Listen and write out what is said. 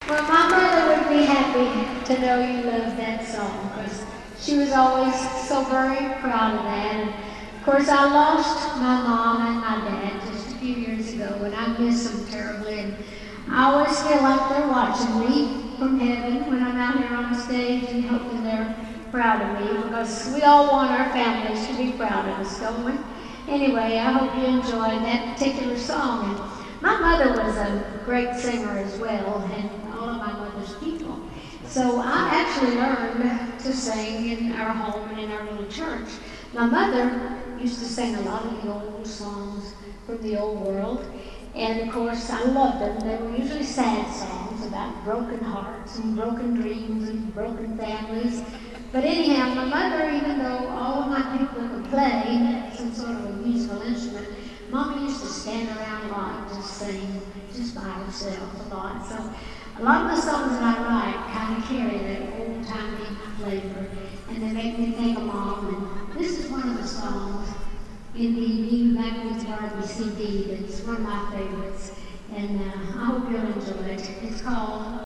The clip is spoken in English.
Well, my mother would be happy to know you love that song because she was always so very proud of that. And of course, I lost my mom and my dad just a few years ago, and I miss them terribly. And I always feel like they're watching me from heaven when I'm out here on the stage and hoping they're proud of me because we all want our families to be proud of us, don't we? Anyway, I hope you enjoyed that particular song. And my mother was a great singer as well, and all of my mother's people. So I actually learned to sing in our home and in our little church. My mother used to sing a lot of the old songs from the old world, and of course I loved them. They were usually sad songs about broken hearts and broken dreams and broken families. But anyhow, my mother, even though all of my people could play some sort of a musical instrument, Mama used to stand around a lot and just sing just by herself a lot. So a lot of the songs that I write kind of carry that old-timey flavor, and they make me think of Mom. And this is one of the songs in the new Backwoods Barbie CD that's one of my favorites, and I hope you'll enjoy it. It's called